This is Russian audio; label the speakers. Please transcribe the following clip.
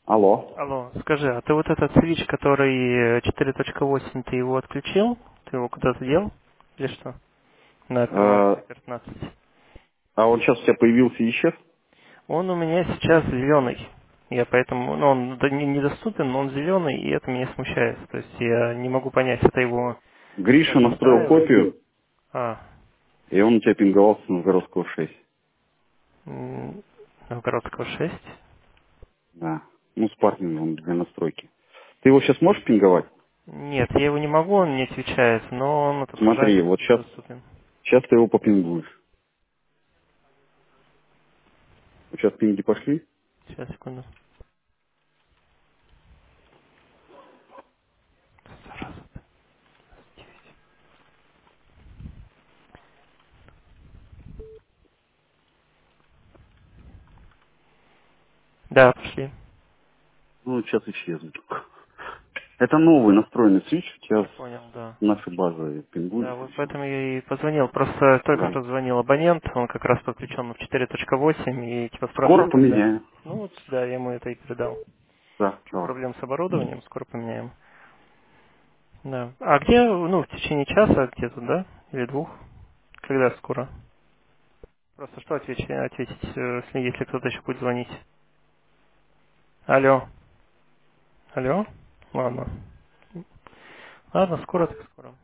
Speaker 1: Алло.
Speaker 2: Алло, скажи, а ты вот этот свич, который 4.8, ты его отключил? Ты его куда-то дел? Или что? На
Speaker 1: А,
Speaker 2: конфиг 15.
Speaker 1: а он сейчас у тебя появился и исчез?
Speaker 2: Он у меня сейчас зеленый. Я поэтому, ну, он недоступен, но он зеленый, и это меня смущает. То есть я не могу понять, это его
Speaker 1: Гриша
Speaker 2: сейчас
Speaker 1: настроил
Speaker 2: настраивать.
Speaker 1: копию,
Speaker 2: А,
Speaker 1: и он у тебя пинговался на Новгородского 6.
Speaker 2: Новгородского 6.
Speaker 1: Да. Ну, с паркингом для настройки. Ты его сейчас можешь пинговать?
Speaker 2: Нет, я его не могу, он не отвечает, но он
Speaker 1: Смотри,
Speaker 2: отображается
Speaker 1: вот
Speaker 2: как
Speaker 1: сейчас,
Speaker 2: недоступен.
Speaker 1: сейчас ты его попингуешь. Вот сейчас пинги пошли.
Speaker 2: Сейчас, секунду. Зараза. Да, пошли.
Speaker 1: Ну, вот сейчас исчезнут. Это новый настроенный свич,
Speaker 2: Я
Speaker 1: сейчас
Speaker 2: понял, да.
Speaker 1: наши базовые
Speaker 2: Да,
Speaker 1: пингуются,
Speaker 2: вот
Speaker 1: все.
Speaker 2: поэтому я и позвонил. Просто только
Speaker 1: Да.
Speaker 2: что звонил абонент, он как раз подключен в 4.8 и типа
Speaker 1: Скоро
Speaker 2: спрашивает, когда.
Speaker 1: поменяем.
Speaker 2: Ну вот, да, я ему это и передал.
Speaker 1: Да,
Speaker 2: Что
Speaker 1: давай.
Speaker 2: проблем с оборудованием, скоро поменяем. Да. А где, ну, в течение часа где-то, да? Или двух? Когда скоро? Просто что ответить, если кто-то еще будет звонить? Алло. Алло? Ладно. Ладно, скоро так скоро.